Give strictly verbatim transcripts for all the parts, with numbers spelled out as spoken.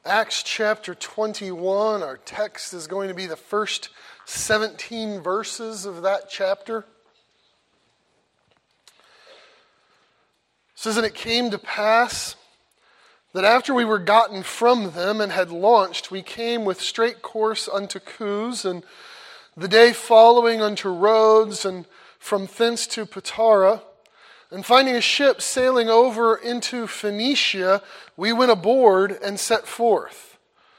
Acts chapter twenty-one, our text is going to be the first seventeen verses of that chapter. It says, "And it came to pass that after we were gotten from them and had launched, we came with straight course unto Coos, and the day following unto Rhodes, and from thence to Patara. And finding a ship sailing over into Phoenicia, we went aboard and set forth.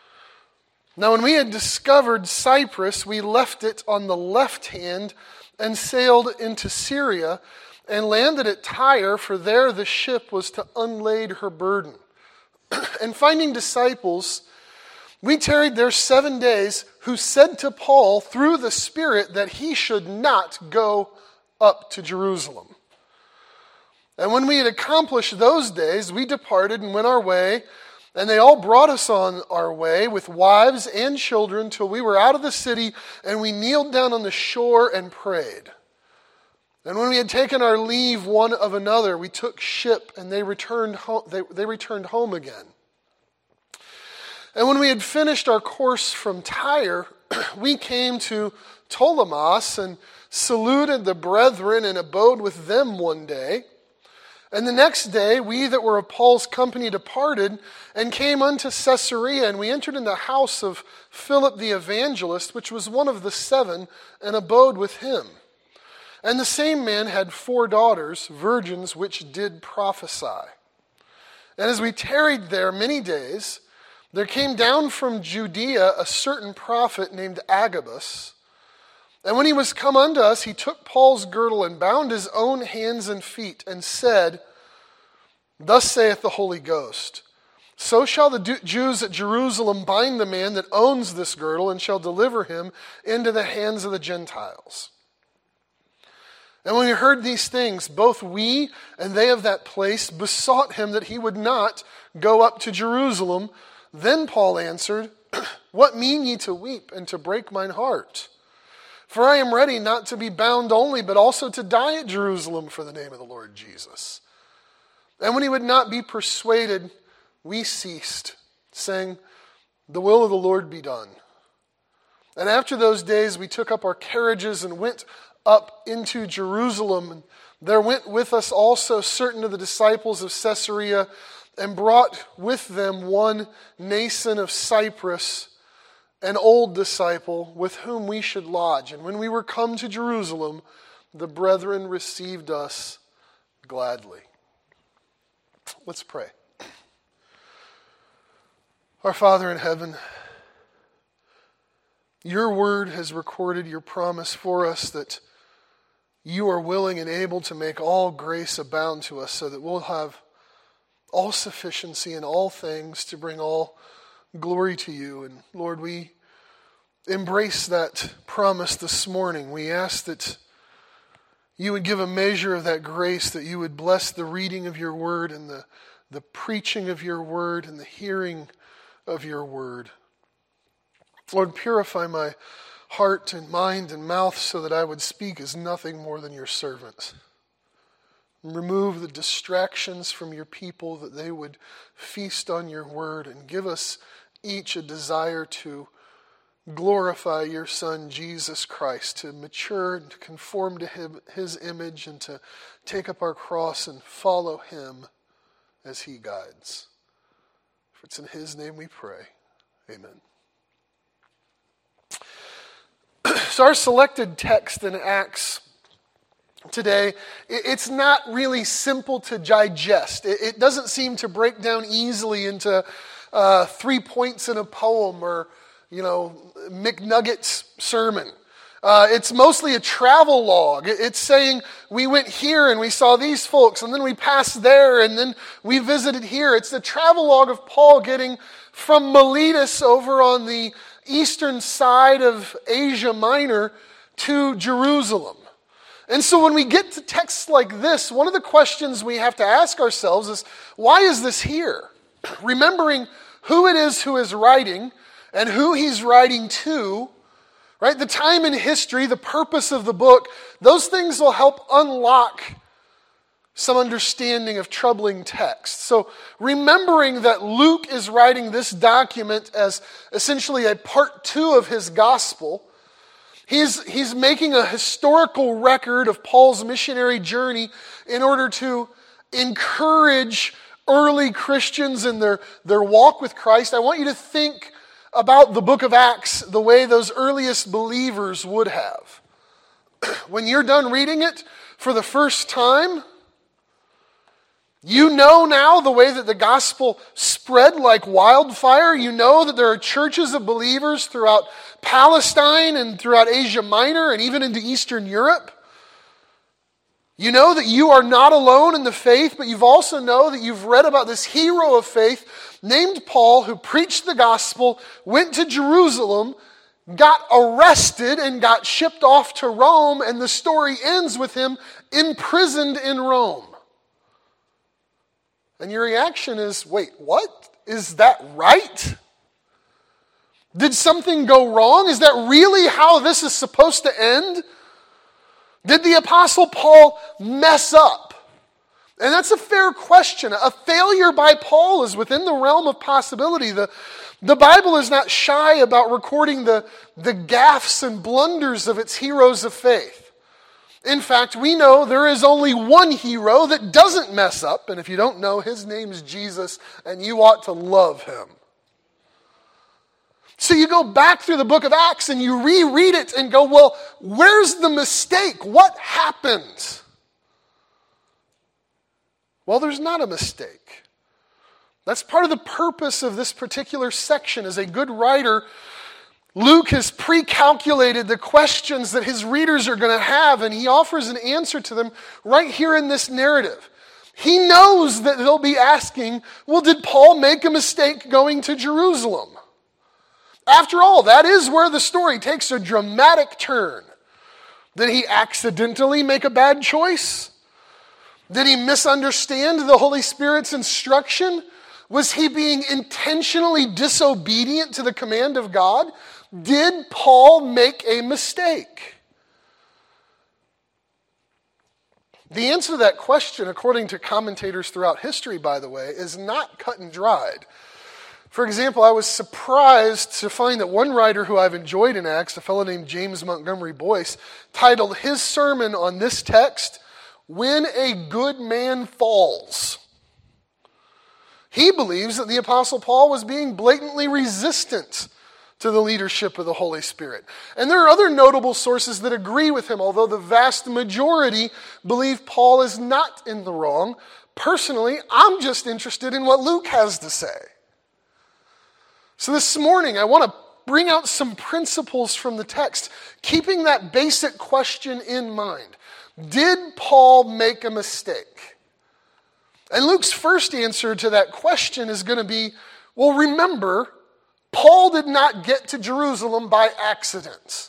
Now when we had discovered Cyprus, we left it on the left hand and sailed into Syria and landed at Tyre, for there the ship was to unlade her burden. And finding disciples, we tarried there seven days, who said to Paul through the Spirit that he should not go up to Jerusalem. And when we had accomplished those days, we departed and went our way, and they all brought us on our way with wives and children till we were out of the city, and we kneeled down on the shore and prayed. And when we had taken our leave one of another, we took ship, and they returned home, they, they returned home again. And when we had finished our course from Tyre, we came to Ptolemais and saluted the brethren and abode with them one day. And the next day, we that were of Paul's company departed and came unto Caesarea, and we entered in the house of Philip the evangelist, which was one of the seven, and abode with him. And the same man had four daughters, virgins, which did prophesy. And as we tarried there many days, there came down from Judea a certain prophet named Agabus. And when he was come unto us, he took Paul's girdle and bound his own hands and feet and said, Thus saith the Holy Ghost, So shall the Jews at Jerusalem bind the man that owns this girdle and shall deliver him into the hands of the Gentiles. And when we heard these things, both we and they of that place besought him that he would not go up to Jerusalem. Then Paul answered, What mean ye to weep and to break mine heart? For I am ready not to be bound only, but also to die at Jerusalem for the name of the Lord Jesus. And when he would not be persuaded, we ceased, saying, The will of the Lord be done. And after those days we took up our carriages and went up into Jerusalem. And there went with us also certain of the disciples of Caesarea, and brought with them one Nason of Cyprus, an old disciple, with whom we should lodge. And when we were come to Jerusalem, the brethren received us gladly. Let's pray. Our Father in heaven, your word has recorded your promise for us that you are willing and able to make all grace abound to us so that we'll have all sufficiency in all things to bring all glory to you. And Lord, we embrace that promise this morning. We ask that you would give a measure of that grace, that you would bless the reading of your word and the, the preaching of your word and the hearing of your word. Lord, purify my heart and mind and mouth so that I would speak as nothing more than your servant. Remove the distractions from your people, that they would feast on your word, and give us each a desire to glorify your Son, Jesus Christ, to mature and to conform to him, his image, and to take up our cross and follow him as he guides. For it's in his name we pray. Amen. So our selected text in Acts today, it's not really simple to digest. It doesn't seem to break down easily into uh, three points in a poem or, you know, McNugget's sermon. Uh, it's mostly a travel log. It's saying we went here and we saw these folks, and then we passed there, and then we visited here. It's the travel log of Paul getting from Miletus over on the eastern side of Asia Minor to Jerusalem. And so when we get to texts like this, one of the questions we have to ask ourselves is, why is this here? Remembering who it is who is writing and who he's writing to, right? The time in history, the purpose of the book, those things will help unlock some understanding of troubling text. So remembering that Luke is writing this document as essentially a part two of his gospel, he's, he's making a historical record of Paul's missionary journey in order to encourage early Christians in their, their walk with Christ. I want you to think about the book of Acts the way those earliest believers would have. When you're done reading it for the first time, you know now the way that the gospel spread like wildfire. You know that there are churches of believers throughout Palestine and throughout Asia Minor and even into Eastern Europe. You know that you are not alone in the faith, but you've also know that you've read about this hero of faith named Paul who preached the gospel, went to Jerusalem, got arrested and got shipped off to Rome, and the story ends with him imprisoned in Rome. And your reaction is, wait, what? Is that right? Did something go wrong? Is that really how this is supposed to end? Did the Apostle Paul mess up? And that's a fair question. A failure by Paul is within the realm of possibility. The, the Bible is not shy about recording the, the gaffes and blunders of its heroes of faith. In fact, we know there is only one hero that doesn't mess up, and if you don't know, his name is Jesus, and you ought to love him. So you go back through the book of Acts and you reread it and go, well, where's the mistake? What happened? Well, there's not a mistake. That's part of the purpose of this particular section. As a good writer, Luke has pre-calculated the questions that his readers are going to have, and he offers an answer to them right here in this narrative. He knows that they'll be asking, well, did Paul make a mistake going to Jerusalem? After all, that is where the story takes a dramatic turn. Did he accidentally make a bad choice? Did he misunderstand the Holy Spirit's instruction? Was he being intentionally disobedient to the command of God? Did Paul make a mistake? The answer to that question, according to commentators throughout history, by the way, is not cut and dried. For example, I was surprised to find that one writer who I've enjoyed in Acts, a fellow named James Montgomery Boyce, titled his sermon on this text, "When a Good Man Falls." He believes that the Apostle Paul was being blatantly resistant to the leadership of the Holy Spirit. And there are other notable sources that agree with him, although the vast majority believe Paul is not in the wrong. Personally, I'm just interested in what Luke has to say. So this morning, I want to bring out some principles from the text, keeping that basic question in mind. Did Paul make a mistake? And Luke's first answer to that question is going to be, well, remember, Paul did not get to Jerusalem by accident.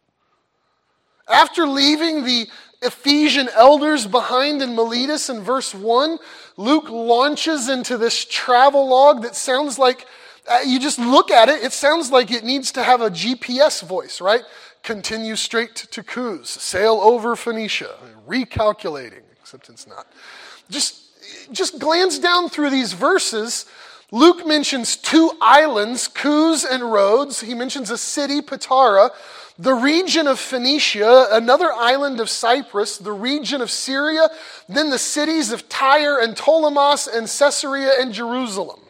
After leaving the Ephesian elders behind in Miletus in verse one, Luke launches into this travelogue that sounds like, uh, you just look at it, it sounds like it needs to have a G P S voice, right? Continue straight to Kuz, sail over Phoenicia, recalculating, except it's not. Just, just glance down through these verses. Luke mentions two islands, Kuz and Rhodes. He mentions a city, Patara, the region of Phoenicia, another island of Cyprus, the region of Syria, then the cities of Tyre and Ptolemais and Caesarea and Jerusalem.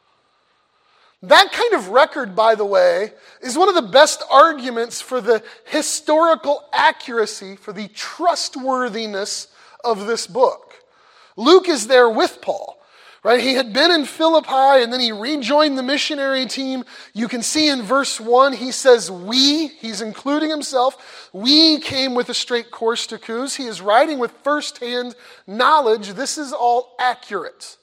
That kind of record, by the way, is one of the best arguments for the historical accuracy, for the trustworthiness of this book. Luke is there with Paul. Right? He had been in Philippi and then he rejoined the missionary team. You can see in verse one, he says, we, he's including himself, we came with a straight course to Kuz. He is writing with firsthand knowledge. This is all accurate.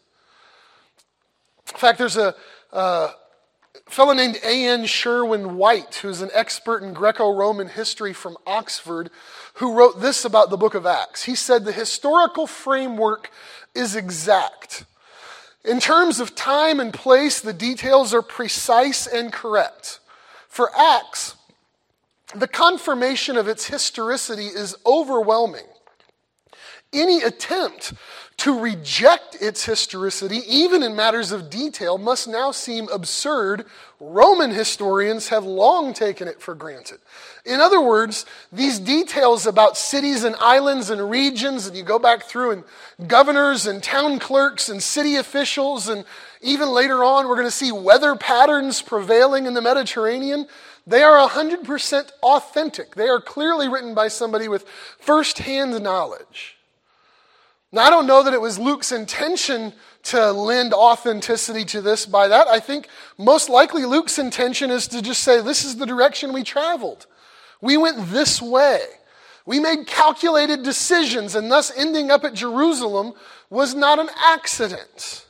In fact, there's a, a fellow named A N Sherwin White, who's an expert in Greco-Roman history from Oxford, who wrote this about the book of Acts. He said, the historical framework is exact. In terms of time and place, the details are precise and correct. For Acts, the confirmation of its historicity is overwhelming. Any attempt to reject its historicity, even in matters of detail, must now seem absurd. Roman historians have long taken it for granted. In other words, these details about cities and islands and regions, and you go back through and governors and town clerks and city officials, and even later on we're going to see weather patterns prevailing in the Mediterranean. They are one hundred percent authentic. They are clearly written by somebody with first-hand knowledge. Now, I don't know that it was Luke's intention to lend authenticity to this by that. I think most likely Luke's intention is to just say, this is the direction we traveled. We went this way. We made calculated decisions, and thus ending up at Jerusalem was not an accident.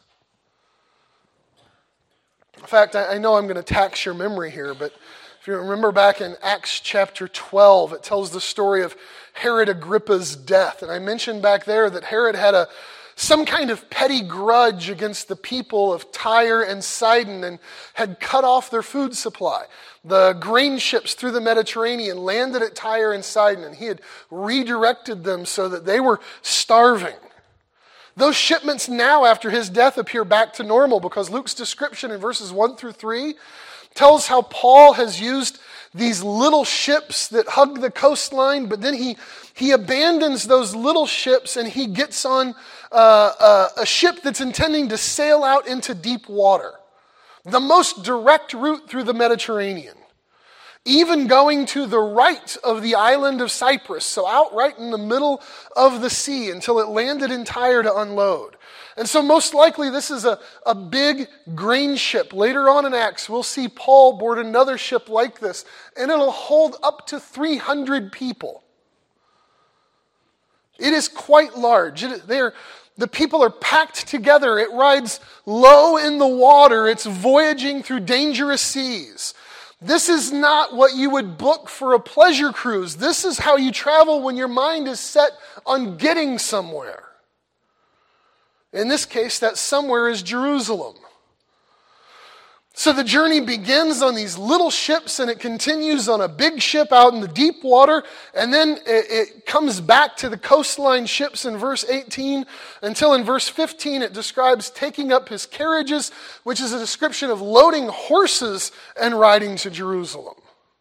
In fact, I know I'm going to tax your memory here, but if you remember back in Acts chapter twelve, it tells the story of Herod Agrippa's death. And I mentioned back there that Herod had a some kind of petty grudge against the people of Tyre and Sidon and had cut off their food supply. The grain ships through the Mediterranean landed at Tyre and Sidon, and he had redirected them so that they were starving. Those shipments now, after his death, appear back to normal because Luke's description in verses one through three tells how Paul has used these little ships that hug the coastline, but then he, he abandons those little ships and he gets on uh, a, a ship that's intending to sail out into deep water. The most direct route through the Mediterranean. Even going to the right of the island of Cyprus, so out right in the middle of the sea until it landed in Tyre to unload. And so most likely this is a, a big grain ship. Later on in Acts, we'll see Paul board another ship like this, and it'll hold up to three hundred people. It is quite large. It, they're, the people are packed together. It rides low in the water. It's voyaging through dangerous seas. This is not what you would book for a pleasure cruise. This is how you travel when your mind is set on getting somewhere. In this case, that somewhere is Jerusalem. So the journey begins on these little ships and it continues on a big ship out in the deep water, and then it, it comes back to the coastline ships in verse eighteen until in verse fifteen it describes taking up his carriages, which is a description of loading horses and riding to Jerusalem.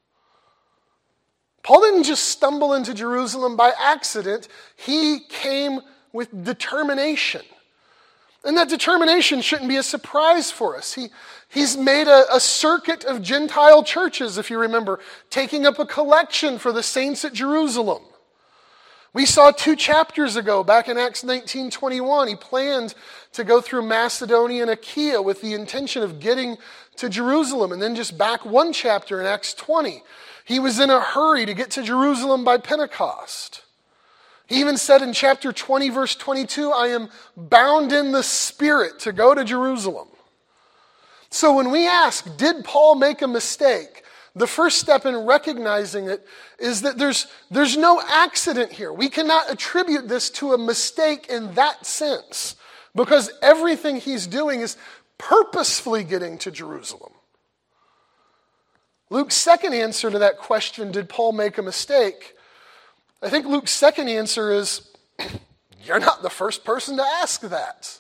Paul didn't just stumble into Jerusalem by accident. He came with determination. And that determination shouldn't be a surprise for us. He, he's made a, a circuit of Gentile churches, if you remember, taking up a collection for the saints at Jerusalem. We saw two chapters ago, back in Acts nineteen twenty-one, he planned to go through Macedonia and Achaia with the intention of getting to Jerusalem. And then just back one chapter in Acts twenty, he was in a hurry to get to Jerusalem by Pentecost. He even said in chapter twenty, verse twenty-two, I am bound in the Spirit to go to Jerusalem. So when we ask, did Paul make a mistake? The first step in recognizing it is that there's, there's no accident here. We cannot attribute this to a mistake in that sense, because everything he's doing is purposefully getting to Jerusalem. Luke's second answer to that question, did Paul make a mistake? I think Luke's second answer is, you're not the first person to ask that.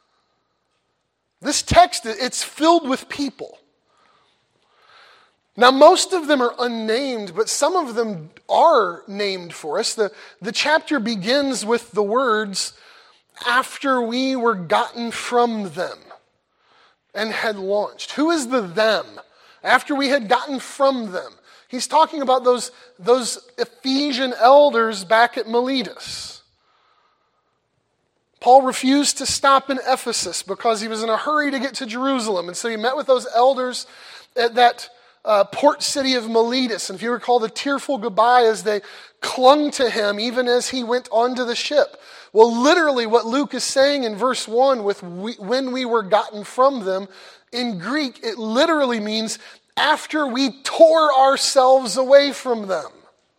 This text, it's filled with people. Now, most of them are unnamed, but some of them are named for us. The, the chapter begins with the words, after we were gotten from them and had launched. Who is the them? After we had gotten from them. He's talking about those, those Ephesian elders back at Miletus. Paul refused to stop in Ephesus because he was in a hurry to get to Jerusalem. And so he met with those elders at that uh, port city of Miletus. And if you recall the tearful goodbye as they clung to him even as he went onto the ship. Well, literally what Luke is saying in verse one with we, when we were gotten from them, in Greek it literally means after we tore ourselves away from them.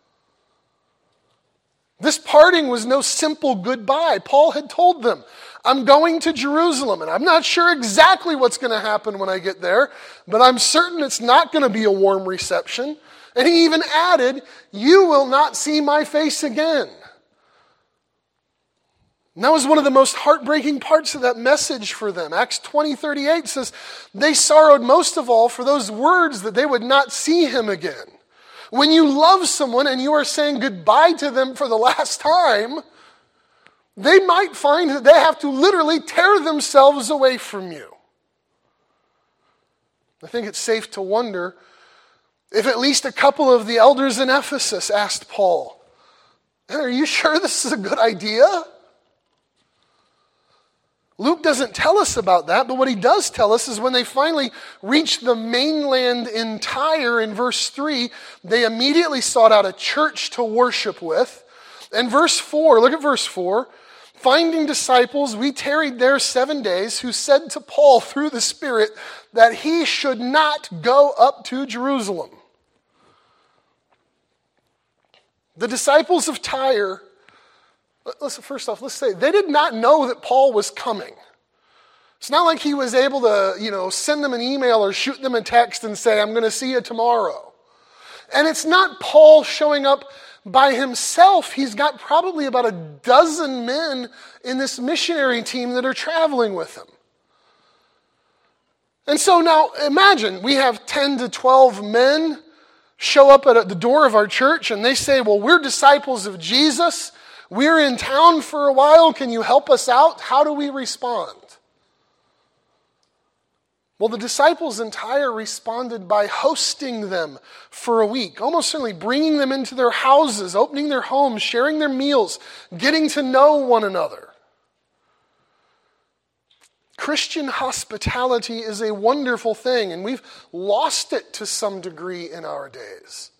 This parting was no simple goodbye. Paul had told them, I'm going to Jerusalem, and I'm not sure exactly what's going to happen when I get there, but I'm certain it's not going to be a warm reception. And he even added, you will not see my face again. And that was one of the most heartbreaking parts of that message for them. Acts twenty thirty-eight says, they sorrowed most of all for those words that they would not see him again. When you love someone and you are saying goodbye to them for the last time, they might find that they have to literally tear themselves away from you. I think it's safe to wonder if at least a couple of the elders in Ephesus asked Paul, are you sure this is a good idea? Luke doesn't tell us about that, but what he does tell us is when they finally reached the mainland in Tyre in verse three, they immediately sought out a church to worship with. And verse four, look at verse four. Finding disciples, we tarried there seven days, who said to Paul through the Spirit that he should not go up to Jerusalem. The disciples of Tyre, listen, first off, let's say, they did not know that Paul was coming. It's not like he was able to, you know, send them an email or shoot them a text and say, I'm going to see you tomorrow. And it's not Paul showing up by himself. He's got probably about a dozen men in this missionary team that are traveling with him. And so now imagine we have ten to twelve men show up at the door of our church and they say, well, we're disciples of Jesus. We're in town for a while. Can you help us out? How do we respond? Well, the disciples in Tyre responded by hosting them for a week, almost certainly bringing them into their houses, opening their homes, sharing their meals, getting to know one another. Christian hospitality is a wonderful thing, and we've lost it to some degree in our days.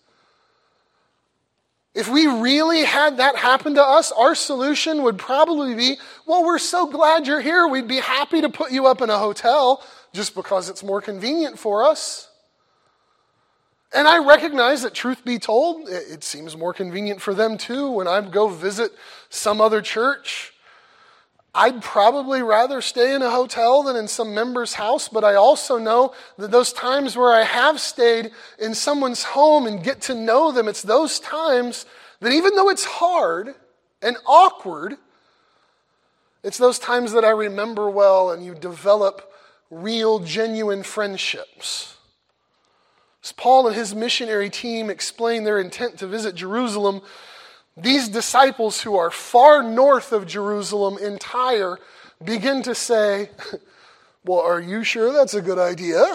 If we really had that happen to us, our solution would probably be, well, we're so glad you're here. We'd be happy to put you up in a hotel just because it's more convenient for us. And I recognize that, truth be told, it seems more convenient for them too. When I go visit some other church, I'd probably rather stay in a hotel than in some member's house, but I also know that those times where I have stayed in someone's home and get to know them, it's those times that even though it's hard and awkward, it's those times that I remember well and you develop real, genuine friendships. As Paul and his missionary team explain their intent to visit Jerusalem, these disciples who are far north of Jerusalem in Tyre begin to say, well, are you sure that's a good idea?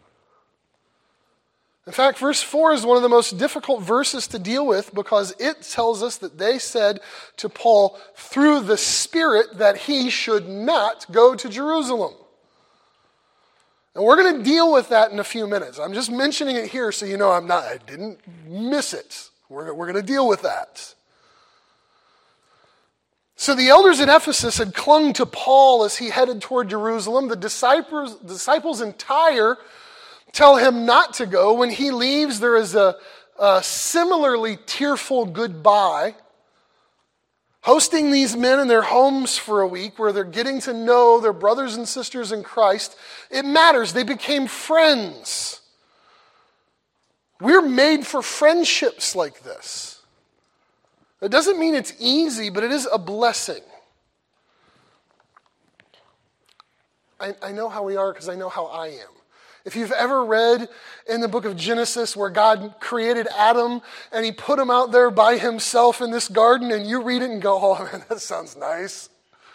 In fact, verse four is one of the most difficult verses to deal with because it tells us that they said to Paul through the Spirit that he should not go to Jerusalem. And we're going to deal with that in a few minutes. I'm just mentioning it here so you know I'm not, I didn't miss it. We're, we're going to deal with that. So the elders at Ephesus had clung to Paul as he headed toward Jerusalem. The disciples, disciples in Tyre tell him not to go. When he leaves, there is a, a similarly tearful goodbye. Hosting these men in their homes for a week where they're getting to know their brothers and sisters in Christ, it matters. They became friends. We're made for friendships like this. It doesn't mean it's easy, but it is a blessing. I, I know how we are because I know how I am. If you've ever read in the book of Genesis where God created Adam and he put him out there by himself in this garden and you read it and go, oh man, that sounds nice.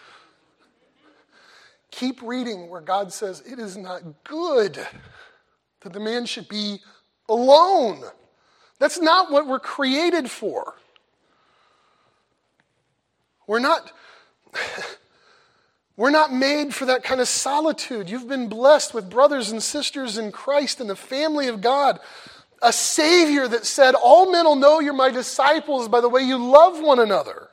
Keep reading where God says it is not good that the man should be alone. That's not what we're created for. We're not... We're not made for that kind of solitude. You've been blessed with brothers and sisters in Christ and the family of God. A Savior that said, all men will know you're my disciples by the way you love one another.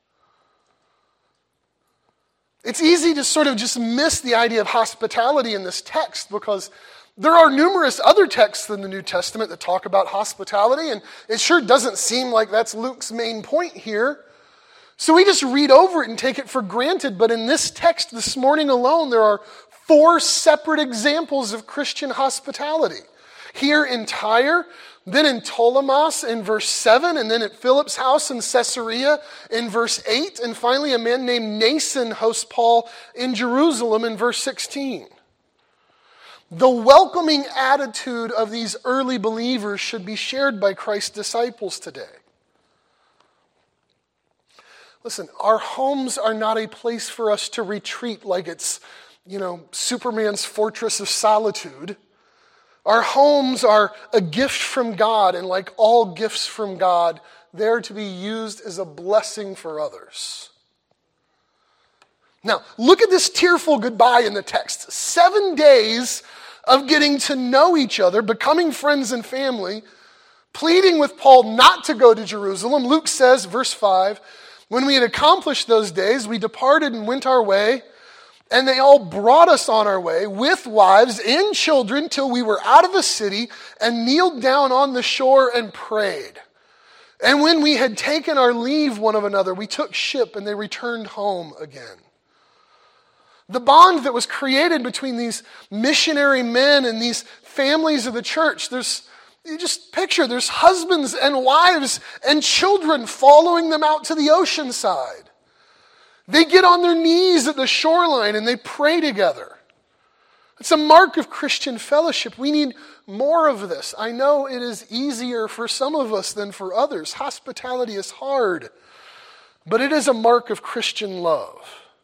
It's easy to sort of just miss the idea of hospitality in this text because there are numerous other texts in the New Testament that talk about hospitality, and it sure doesn't seem like that's Luke's main point here. So we just read over it and take it for granted. But in this text this morning alone, there are four separate examples of Christian hospitality. Here in Tyre, then in Ptolemais in verse seven, and then at Philip's house in Caesarea in verse eight, and finally a man named Nason hosts Paul in Jerusalem in verse sixteen. The welcoming attitude of these early believers should be shared by Christ's disciples today. Listen, our homes are not a place for us to retreat like it's, you know, Superman's fortress of solitude. Our homes are a gift from God, and like all gifts from God, they're to be used as a blessing for others. Now, look at this tearful goodbye in the text. Seven days of getting to know each other, becoming friends and family, pleading with Paul not to go to Jerusalem. Luke says, verse five, when we had accomplished those days, we departed and went our way, and they all brought us on our way with wives and children till we were out of the city and kneeled down on the shore and prayed. And when we had taken our leave one of another, we took ship and they returned home again. The bond that was created between these missionary men and these families of the church, there's, you just picture, there's husbands and wives and children following them out to the ocean side. They get on their knees at the shoreline and they pray together. It's a mark of Christian fellowship. We need more of this. I know it is easier for some of us than for others. Hospitality is hard, but it is a mark of Christian love.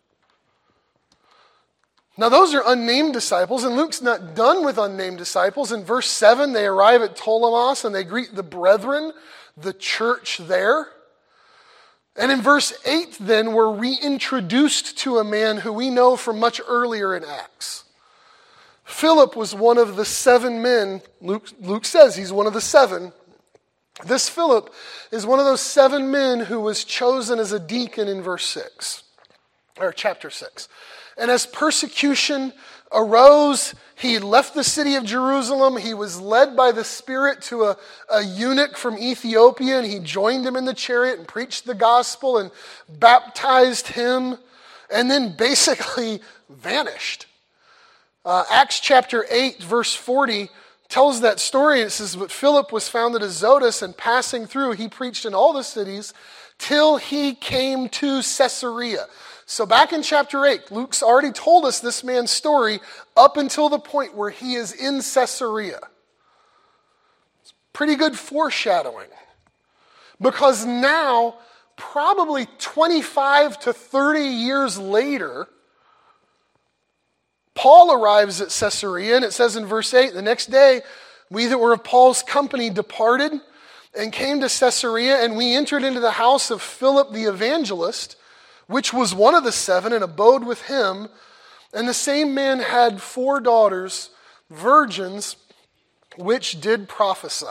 Now those are unnamed disciples, and Luke's not done with unnamed disciples. In verse seven, they arrive at Ptolemais and they greet the brethren, the church there. And in verse eight, then, we're reintroduced to a man who we know from much earlier in Acts. Philip was one of the seven men. Luke, Luke says he's one of the seven. This Philip is one of those seven men who was chosen as a deacon in verse six, or chapter six. And as persecution arose, he left the city of Jerusalem. He was led by the Spirit to a, a eunuch from Ethiopia, and he joined him in the chariot and preached the gospel and baptized him, and then basically vanished. Uh, Acts chapter eight, verse forty, tells that story. It says, but Philip was found at Azotus, and passing through, he preached in all the cities till he came to Caesarea. So back in chapter eight, Luke's already told us this man's story up until the point where he is in Caesarea. It's pretty good foreshadowing. Because now, probably twenty-five to thirty years later, Paul arrives at Caesarea, and it says in verse eight, the next day, we that were of Paul's company departed and came to Caesarea, and we entered into the house of Philip the evangelist, which was one of the seven, and abode with him. And the same man had four daughters, virgins, which did prophesy.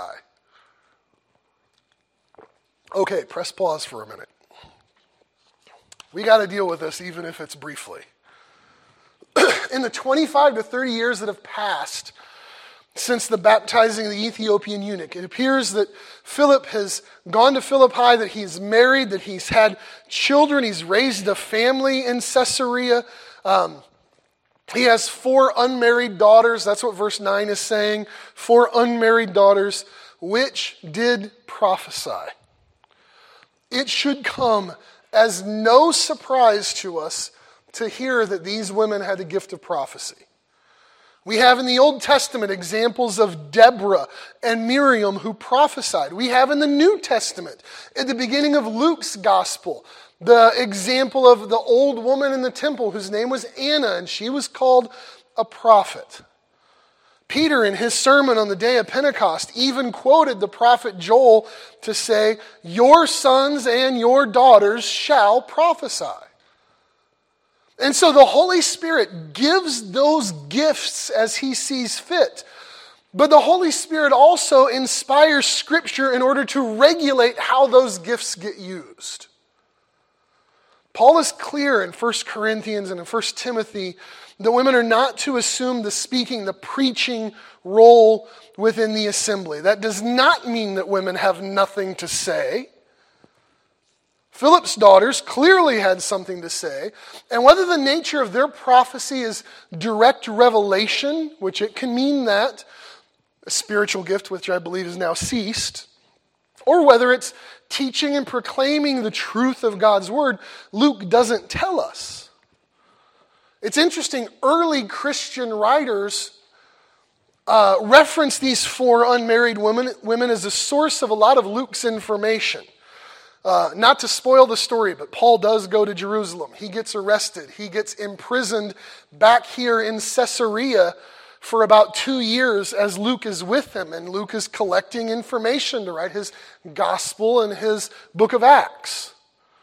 Okay, press pause for a minute. We got to deal with this, even if it's briefly. In the twenty-five to thirty years that have passed since the baptizing of the Ethiopian eunuch, it appears that Philip has gone to Philippi, that he's married, that he's had children, he's raised a family in Caesarea. Um, he has four unmarried daughters. That's what verse nine is saying. Four unmarried daughters, which did prophesy. It should come as no surprise to us to hear that these women had the gift of prophecy. We have in the Old Testament examples of Deborah and Miriam who prophesied. We have in the New Testament, at the beginning of Luke's gospel, the example of the old woman in the temple whose name was Anna, and she was called a prophet. Peter, in his sermon on the day of Pentecost, even quoted the prophet Joel to say, your sons and your daughters shall prophesy. And so the Holy Spirit gives those gifts as he sees fit. But the Holy Spirit also inspires Scripture in order to regulate how those gifts get used. Paul is clear in First Corinthians and in First Timothy that women are not to assume the speaking, the preaching role within the assembly. That does not mean that women have nothing to say. Philip's daughters clearly had something to say, and whether the nature of their prophecy is direct revelation, which it can mean that, a spiritual gift which I believe has now ceased, or whether it's teaching and proclaiming the truth of God's word, Luke doesn't tell us. It's interesting, early Christian writers uh, reference these four unmarried women, women as a source of a lot of Luke's information. Uh, not to spoil the story, but Paul does go to Jerusalem. He gets arrested. He gets imprisoned back here in Caesarea for about two years as Luke is with him, and Luke is collecting information to write his gospel and his book of Acts.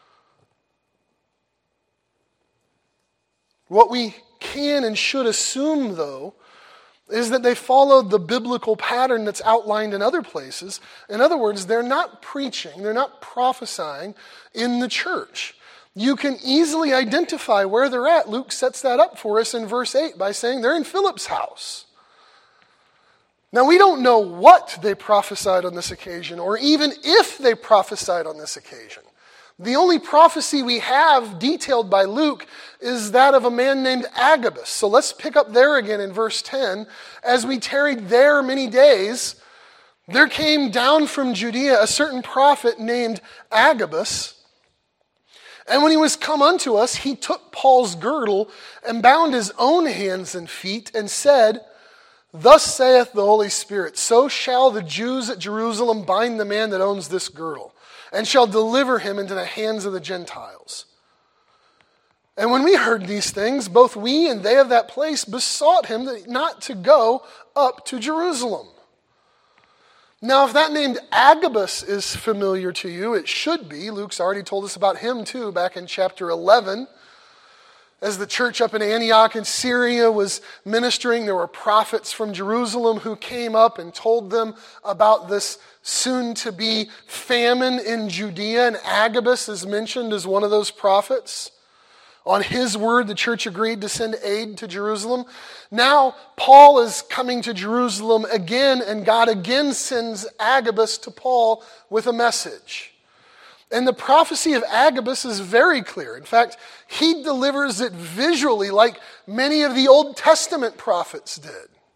What we can and should assume, though, is that they followed the biblical pattern that's outlined in other places. In other words, they're not preaching, they're not prophesying in the church. You can easily identify where they're at. Luke sets that up for us in verse eight by saying they're in Philip's house. Now, we don't know what they prophesied on this occasion, or even if they prophesied on this occasion. The only prophecy we have detailed by Luke is that of a man named Agabus. So let's pick up there again in verse ten. As we tarried there many days, there came down from Judea a certain prophet named Agabus. And when he was come unto us, he took Paul's girdle and bound his own hands and feet and said, Thus saith the Holy Spirit, so shall the Jews at Jerusalem bind the man that owns this girdle, and shall deliver him into the hands of the Gentiles. And when we heard these things, both we and they of that place besought him not to go up to Jerusalem. Now, if that named Agabus is familiar to you, it should be. Luke's already told us about him too, back in chapter eleven. As the church up in Antioch in Syria was ministering, there were prophets from Jerusalem who came up and told them about this soon-to-be famine in Judea, and Agabus is mentioned as one of those prophets. On his word, the church agreed to send aid to Jerusalem. Now, Paul is coming to Jerusalem again, and God again sends Agabus to Paul with a message. And the prophecy of Agabus is very clear. In fact, he delivers it visually like many of the Old Testament prophets did.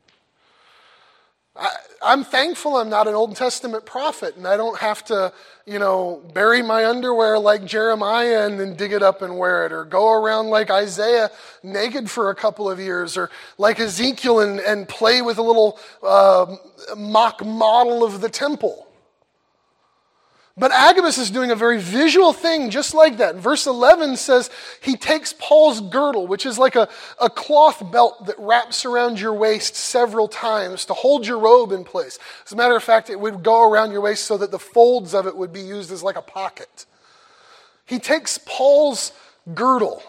I, I'm thankful I'm not an Old Testament prophet, and I don't have to, you know, bury my underwear like Jeremiah and then dig it up and wear it, or go around like Isaiah naked for a couple of years, or like Ezekiel and, and play with a little uh, mock model of the temple. But Agabus is doing a very visual thing just like that. Verse eleven says he takes Paul's girdle, which is like a, a cloth belt that wraps around your waist several times to hold your robe in place. As a matter of fact, it would go around your waist so that the folds of it would be used as like a pocket. He takes Paul's girdle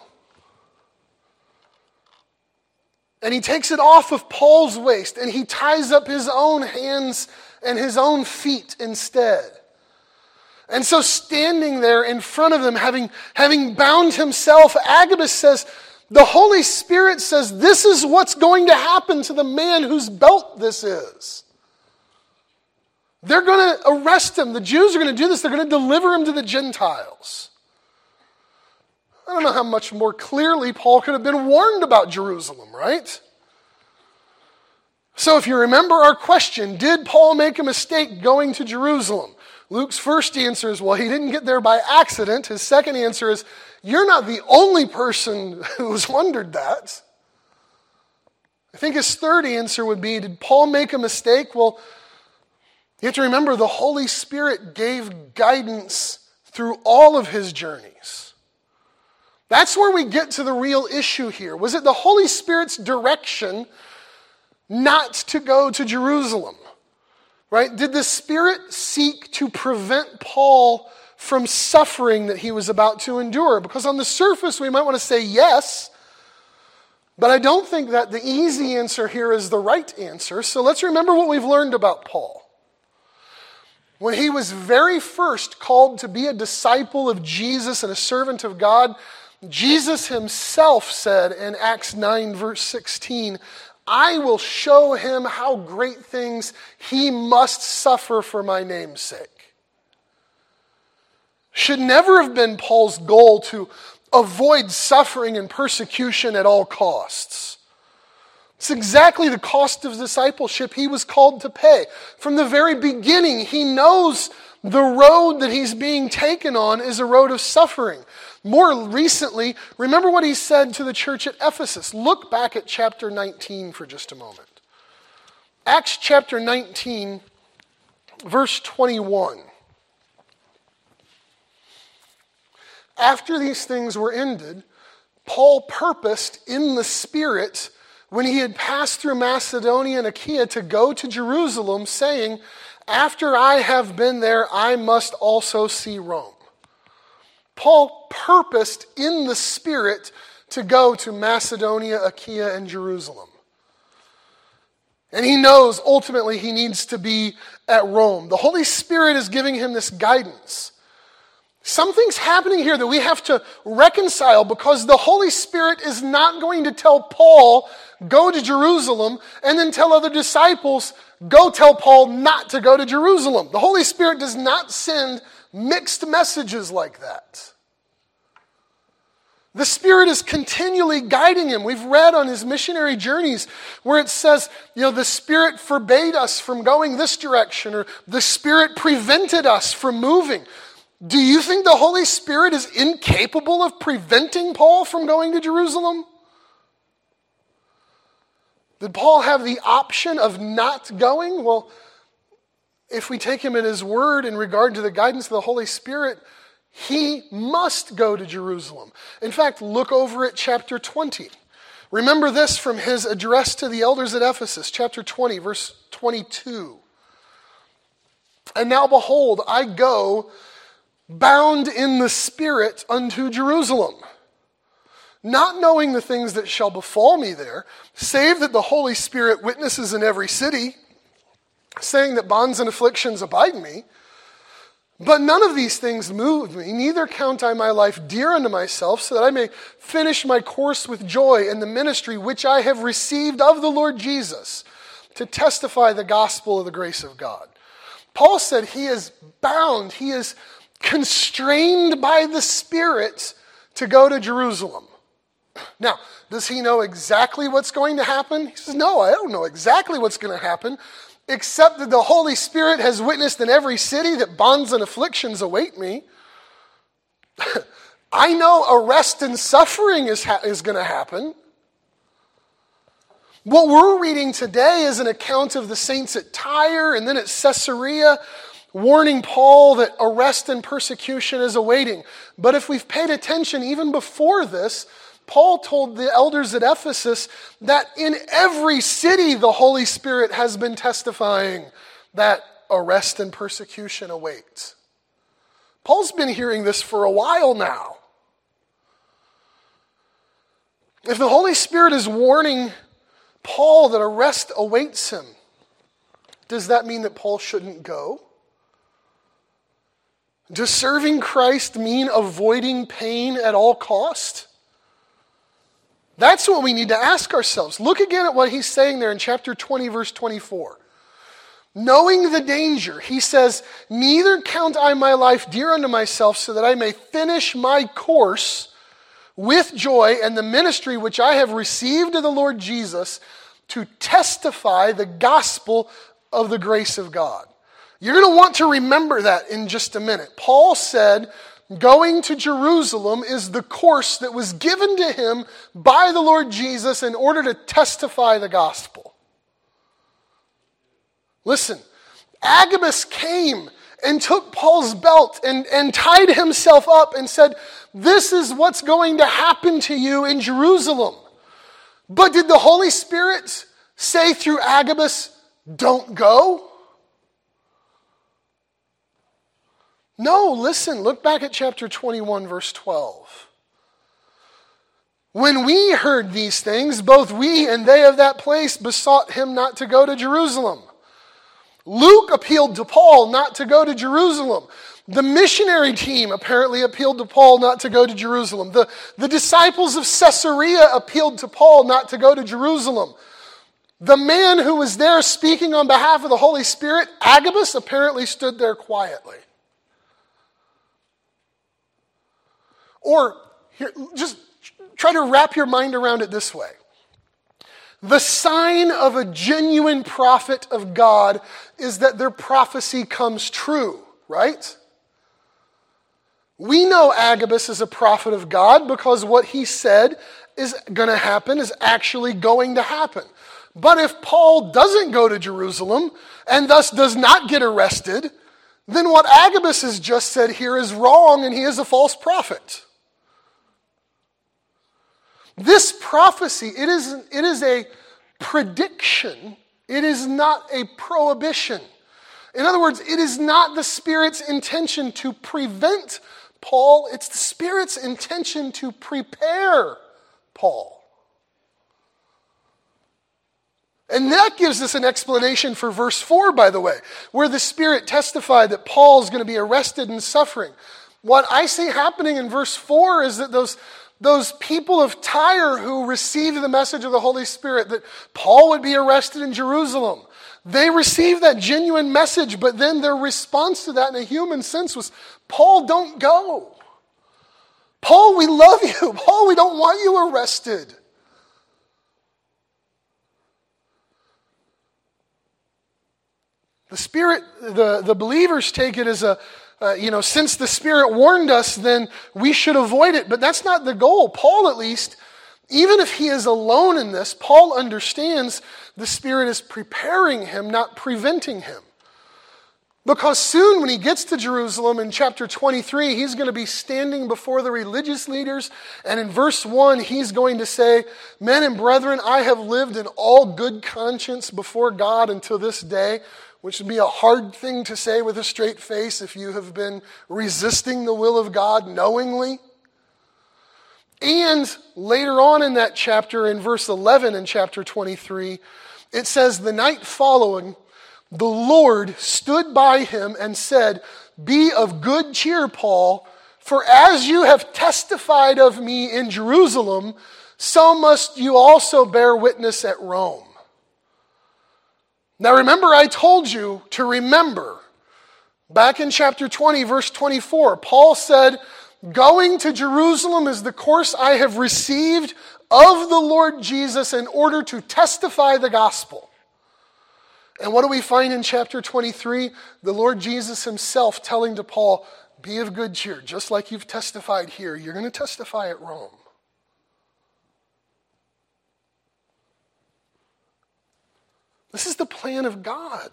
and he takes it off of Paul's waist and he ties up his own hands and his own feet instead. And so standing there in front of them, having, having bound himself, Agabus says, the Holy Spirit says, this is what's going to happen to the man whose belt this is. They're going to arrest him. The Jews are going to do this. They're going to deliver him to the Gentiles. I don't know how much more clearly Paul could have been warned about Jerusalem, right? So if you remember our question, did Paul make a mistake going to Jerusalem? Luke's first answer is, well, he didn't get there by accident. His second answer is, you're not the only person who's wondered that. I think his third answer would be, did Paul make a mistake? Well, you have to remember the Holy Spirit gave guidance through all of his journeys. That's where we get to the real issue here. Was it the Holy Spirit's direction not to go to Jerusalem? Right? Did the Spirit seek to prevent Paul from suffering that he was about to endure? Because on the surface, we might want to say yes, but I don't think that the easy answer here is the right answer. So let's remember what we've learned about Paul. When he was very first called to be a disciple of Jesus and a servant of God, Jesus himself said in Acts nine, verse sixteen, I will show him how great things he must suffer for my name's sake. Should never have been Paul's goal to avoid suffering and persecution at all costs. It's exactly the cost of discipleship he was called to pay. From the very beginning, he knows the road that he's being taken on is a road of suffering. More recently, remember what he said to the church at Ephesus. Look back at chapter nineteen for just a moment. Acts chapter nineteen, verse twenty-one. After these things were ended, Paul purposed in the Spirit, when he had passed through Macedonia and Achaia, to go to Jerusalem, saying, after I have been there, I must also see Rome. Paul purposed in the Spirit to go to Macedonia, Achaia, and Jerusalem. And he knows ultimately he needs to be at Rome. The Holy Spirit is giving him this guidance. Something's happening here that we have to reconcile, because the Holy Spirit is not going to tell Paul, go to Jerusalem, and then tell other disciples, go tell Paul not to go to Jerusalem. The Holy Spirit does not send mixed messages like that. The Spirit is continually guiding him. We've read on his missionary journeys where it says, you know, the Spirit forbade us from going this direction, or the Spirit prevented us from moving. Do you think the Holy Spirit is incapable of preventing Paul from going to Jerusalem? Did Paul have the option of not going? Well, if we take him at his word in regard to the guidance of the Holy Spirit, he must go to Jerusalem. In fact, look over at chapter twenty. Remember this from his address to the elders at Ephesus, chapter twenty, verse twenty-two. And now behold, I go bound in the Spirit unto Jerusalem, not knowing the things that shall befall me there, save that the Holy Spirit witnesses in every city, saying that bonds and afflictions abide me. But none of these things move me, neither count I my life dear unto myself, so that I may finish my course with joy in the ministry which I have received of the Lord Jesus, to testify the gospel of the grace of God. Paul said he is bound, he is constrained by the Spirit to go to Jerusalem. Now, does he know exactly what's going to happen? He says, no, I don't know exactly what's going to happen, except that the Holy Spirit has witnessed in every city that bonds and afflictions await me. I know arrest and suffering is, ha- is going to happen. What we're reading today is an account of the saints at Tyre and then at Caesarea, warning Paul that arrest and persecution is awaiting. But if we've paid attention even before this, Paul told the elders at Ephesus that in every city the Holy Spirit has been testifying that arrest and persecution await. Paul's been hearing this for a while now. If the Holy Spirit is warning Paul that arrest awaits him, does that mean that Paul shouldn't go? Does serving Christ mean avoiding pain at all cost? That's what we need to ask ourselves. Look again at what he's saying there in chapter twenty, verse twenty-four. Knowing the danger, he says, neither count I my life dear unto myself, so that I may finish my course with joy and the ministry which I have received of the Lord Jesus, to testify the gospel of the grace of God. You're going to want to remember that in just a minute. Paul said going to Jerusalem is the course that was given to him by the Lord Jesus in order to testify the gospel. Listen, Agabus came and took Paul's belt and, and tied himself up and said, this is what's going to happen to you in Jerusalem. But did the Holy Spirit say through Agabus, don't go? No, listen, look back at chapter twenty-one, verse twelve. When we heard these things, both we and they of that place besought him not to go to Jerusalem. Luke appealed to Paul not to go to Jerusalem. The missionary team apparently appealed to Paul not to go to Jerusalem. The, the disciples of Caesarea appealed to Paul not to go to Jerusalem. The man who was there speaking on behalf of the Holy Spirit, Agabus, apparently stood there quietly. Or, here, just try to wrap your mind around it this way. The sign of a genuine prophet of God is that their prophecy comes true, right? We know Agabus is a prophet of God because what he said is going to happen is actually going to happen. But if Paul doesn't go to Jerusalem and thus does not get arrested, then what Agabus has just said here is wrong and he is a false prophet. This prophecy, it is, it is a prediction. It is not a prohibition. In other words, it is not the Spirit's intention to prevent Paul. It's the Spirit's intention to prepare Paul. And that gives us an explanation for verse four, by the way, where the Spirit testified that Paul is going to be arrested and suffering. What I see happening in verse four is that those, those people of Tyre who received the message of the Holy Spirit that Paul would be arrested in Jerusalem, they received that genuine message, but then their response to that in a human sense was, Paul, don't go. Paul, we love you. Paul, we don't want you arrested. The Spirit, the, the believers take it as a, uh, you know, since the Spirit warned us, then we should avoid it. But that's not the goal. Paul, at least, even if he is alone in this, Paul understands the Spirit is preparing him, not preventing him. Because soon when he gets to Jerusalem in chapter twenty-three, he's going to be standing before the religious leaders. And in verse one, he's going to say, men and brethren, I have lived in all good conscience before God until this day, which would be a hard thing to say with a straight face if you have been resisting the will of God knowingly. And later on in that chapter, in verse eleven in chapter twenty-three, it says, the night following, the Lord stood by him and said, be of good cheer, Paul, for as you have testified of me in Jerusalem, so must you also bear witness at Rome. Now remember, I told you to remember, back in chapter twenty, verse twenty-four, Paul said, going to Jerusalem is the course I have received of the Lord Jesus in order to testify the gospel. And what do we find in chapter twenty-three? The Lord Jesus himself telling to Paul, be of good cheer, just like you've testified here, you're going to testify at Rome. This is the plan of God.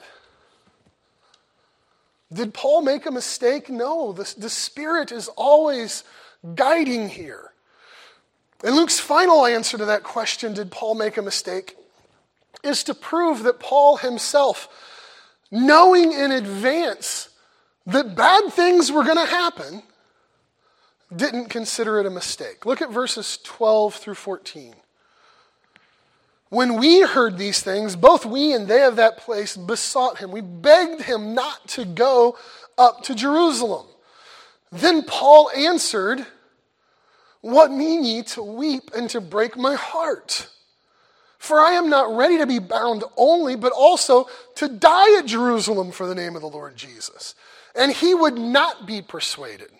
Did Paul make a mistake? No, the, the Spirit is always guiding here. And Luke's final answer to that question, did Paul make a mistake, is to prove that Paul himself, knowing in advance that bad things were going to happen, didn't consider it a mistake. Look at verses twelve through fourteen. When we heard these things, both we and they of that place besought him. We begged him not to go up to Jerusalem. Then Paul answered, what mean ye to weep and to break my heart? For I am not ready to be bound only, but also to die at Jerusalem for the name of the Lord Jesus. And he would not be persuaded.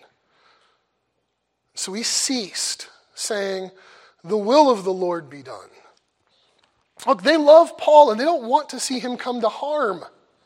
So he ceased, saying, the will of the Lord be done. Look, they love Paul and they don't want to see him come to harm.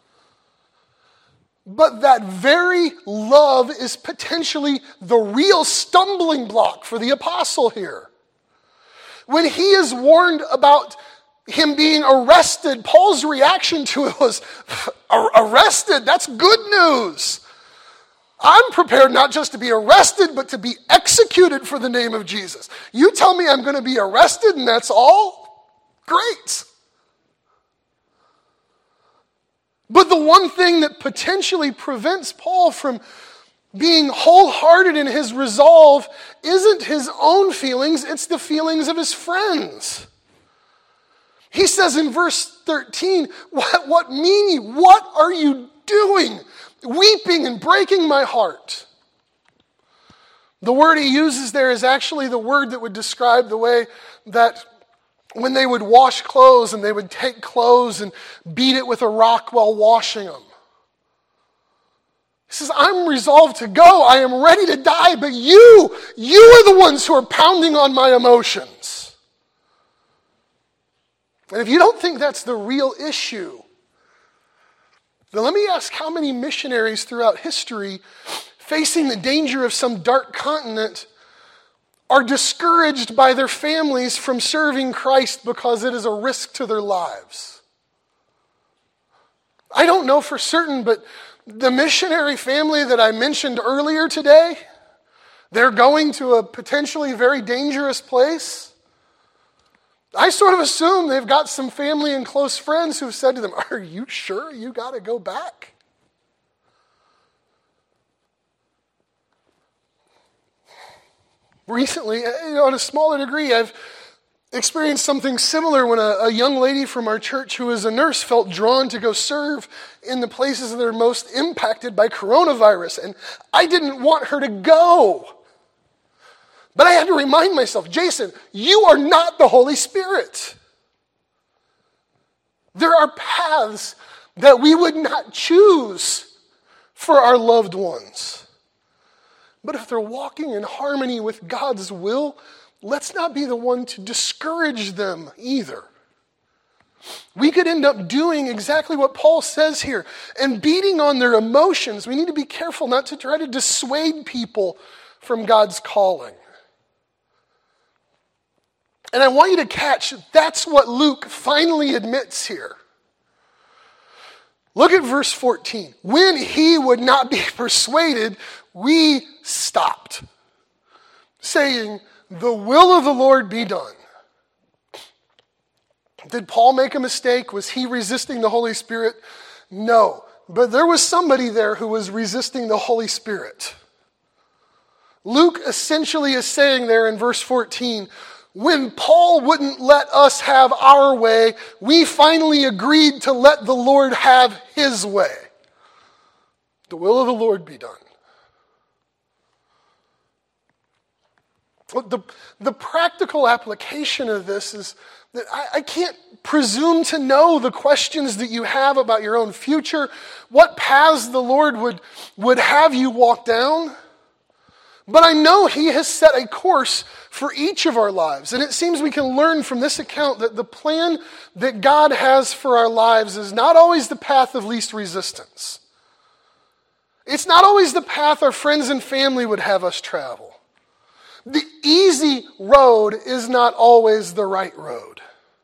But that very love is potentially the real stumbling block for the apostle here. When he is warned about him being arrested, Paul's reaction to it was, arrested? That's good news. I'm prepared not just to be arrested, but to be executed for the name of Jesus. You tell me I'm going to be arrested and that's all? Great. But the one thing that potentially prevents Paul from being wholehearted in his resolve isn't his own feelings, it's the feelings of his friends. He says in verse thirteen, what, what mean ye? What are you doing? Weeping and breaking my heart. The word he uses there is actually the word that would describe the way that when they would wash clothes and they would take clothes and beat it with a rock while washing them. He says, I'm resolved to go. I am ready to die, but you, you are the ones who are pounding on my emotions. And if you don't think that's the real issue, then let me ask how many missionaries throughout history, facing the danger of some dark continent, are discouraged by their families from serving Christ because it is a risk to their lives. I don't know for certain, but the missionary family that I mentioned earlier today, they're going to a potentially very dangerous place. I sort of assume they've got some family and close friends who've said to them, "Are you sure you got to go back?" Recently, you know, on a smaller degree, I've experienced something similar when a, a young lady from our church who is a nurse felt drawn to go serve in the places that are most impacted by coronavirus. And I didn't want her to go. But I had to remind myself, Jason, you are not the Holy Spirit. There are paths that we would not choose for our loved ones. But if they're walking in harmony with God's will, let's not be the one to discourage them either. We could end up doing exactly what Paul says here and beating on their emotions. We need to be careful not to try to dissuade people from God's calling. And I want you to catch, that's what Luke finally admits here. Look at verse fourteen. When he would not be persuaded, we stopped, saying, "The will of the Lord be done." Did Paul make a mistake? Was he resisting the Holy Spirit? No. But there was somebody there who was resisting the Holy Spirit. Luke essentially is saying there in verse fourteen, when Paul wouldn't let us have our way, we finally agreed to let the Lord have his way. The will of the Lord be done. The, the practical application of this is that I, I can't presume to know the questions that you have about your own future, what paths the Lord would, would have you walk down. But I know he has set a course for each of our lives. And it seems we can learn from this account that the plan that God has for our lives is not always the path of least resistance. It's not always the path our friends and family would have us travel. The easy road is not always the right road.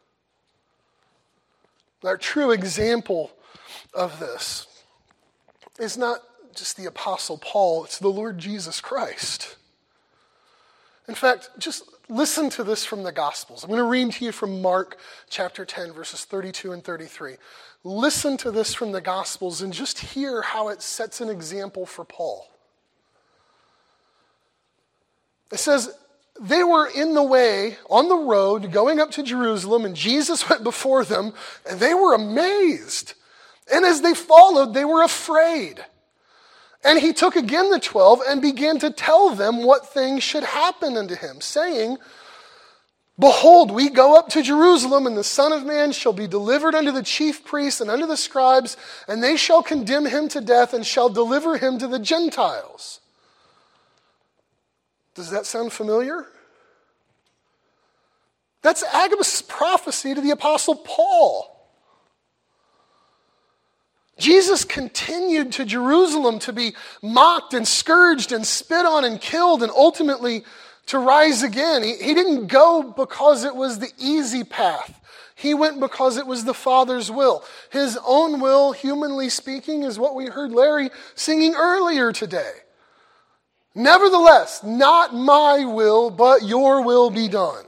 Our true example of this is not just the Apostle Paul, it's the Lord Jesus Christ. In fact, just listen to this from the Gospels. I'm going to read to you from Mark chapter ten, verses thirty-two and thirty-three. Listen to this from the Gospels and just hear how it sets an example for Paul. It says, they were in the way, on the road, going up to Jerusalem, and Jesus went before them, and they were amazed. And as they followed, they were afraid. And he took again the twelve and began to tell them what things should happen unto him, saying, behold, we go up to Jerusalem, and the Son of Man shall be delivered unto the chief priests and unto the scribes, and they shall condemn him to death and shall deliver him to the Gentiles. Does that sound familiar? That's Agabus' prophecy to the Apostle Paul. Jesus continued to Jerusalem to be mocked and scourged and spit on and killed and ultimately to rise again. He, he didn't go because it was the easy path. He went because it was the Father's will. His own will, humanly speaking, is what we heard Larry singing earlier today. Nevertheless, not my will, but your will be done.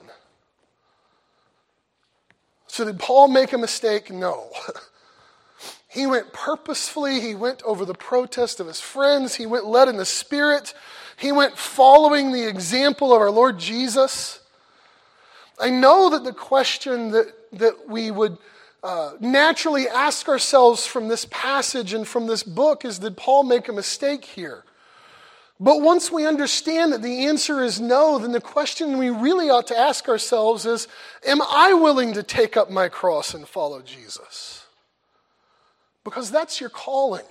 So did Paul make a mistake? No. He went purposefully. He went over the protest of his friends. He went led in the Spirit. He went following the example of our Lord Jesus. I know that the question that, that we would uh, naturally ask ourselves from this passage and from this book is, did Paul make a mistake here? But once we understand that the answer is no, then the question we really ought to ask ourselves is, am I willing to take up my cross and follow Jesus? Because that's your calling.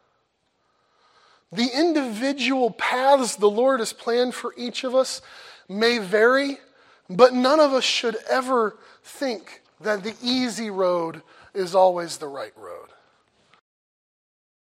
The individual paths the Lord has planned for each of us may vary, but none of us should ever think then the easy road is always the right road.